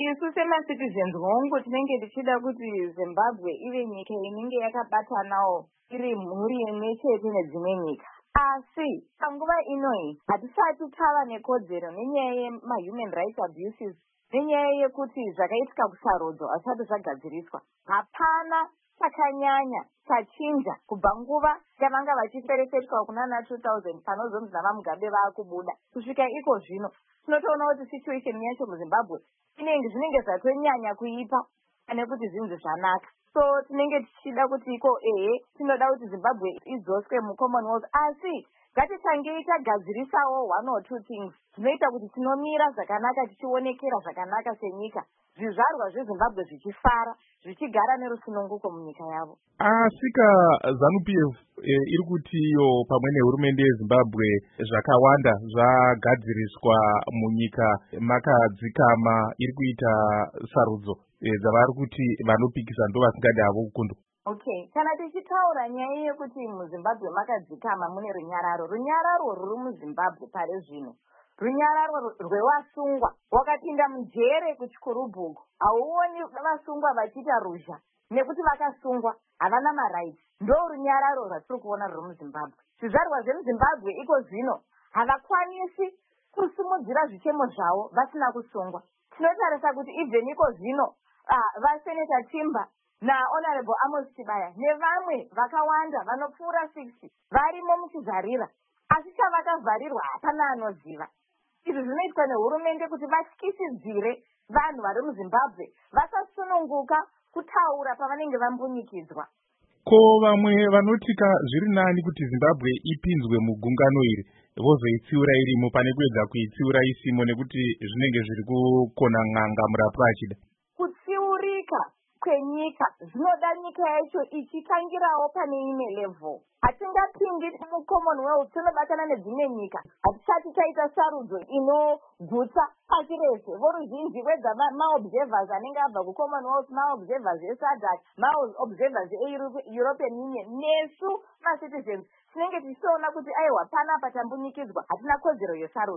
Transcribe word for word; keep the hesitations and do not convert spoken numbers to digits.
isu semacitizens hongu tinenge tichida kuti Zimbabwe ive nyika inenge yakabatanawo iri mhuri imwe chete nedzimwe nyika. Asi panguva inoi hatisati tava nekodzero nenyaya yema-human rights abuses nenyaya yekuti zvakaitika kusarodzo hazvisati zvagadziriswa. Hapana chakanyanya chachinja kubva nguva yavanga vachiferefetwa kunana two thousand panozonzi navamugabe vaakubuda kusvika iko zvino. Tinotoona kuti situation yacho muZimbabwe inenge zvinenge zvatonyanya kuipa pane kuti zvinhu zvanaka. So tinenge tichida kuti iko ehe tinoda kuti Zimbabwe idzoswe muCommonwealth, asi ngatitange tagadzirisawo one or two things zvinoita kuti tinomira zvakanaka tichionekera zvakanaka senyika, zvizvarwa zveZimbabwe zvichifara zvichigara nerusununguko munyika yavo. Asika ZANU-P F e, iri kutiyo pamwe nehurumende yeZimbabwe zvakawanda zvagadziriswa munyika makadzikama iri kuita sarudzo e, dzavari kuti vanopikisa ndo vasingadi havo kukundwa. Okay, kana tichitaura nyaya yekuti muZimbabwe makadzikama mune runyararo, runyararo ruri muZimbabwe pare zvino runyararo rwevasungwa wakapinda mujere kuchikurubhuku. Hauoni vasungwa vachiita ruzha nekuti vakasungwa havana marights. Ndo runyararo rwatiri kuona ruri muZimbabwe. Zvizvarwa zvemuZimbabwe iko zvino havakwanisi kusimudzira zvichemo zvavo vasina kusungwa. Tinotarisa kuti even iko zvino uh, vaseneta Timba naHonorable Amos Chibaya nevamwe vakawanda vanopfuura sixty varimo muchizarira, asi chavakavharirwa hapana anoziva. Izvi zvinoitwa nehurumende kuti vatyisidzire vanhu vari muZimbabwe vasasununguka kutaura pavanenge vambunyikidzwa. Ko vamwe vanotika zviri nani kuti Zimbabwe ipinzwe mugungano iri vozoitsiura irimo pane kuedza kuitsiura isimo nekuti zvinenge zviri kukona n'anga murapu achida. Kutsiurika kwenyika zvinoda nyika yacho ichitangirawo pane imwe level. Hatingapindi muCommonwealth tinobatana nedzimwe nyika hatisati taita sarudzo inogutsa pasi rese. Voruzhinji kwega maobservers anenge abva kuCommonwealth, maobservers eSADC, maobservers eEuropean Union nesu macitizens tinenge tichiona kuti aiwa panapa tambunyikidzwa hatina kodzero yesarudzo.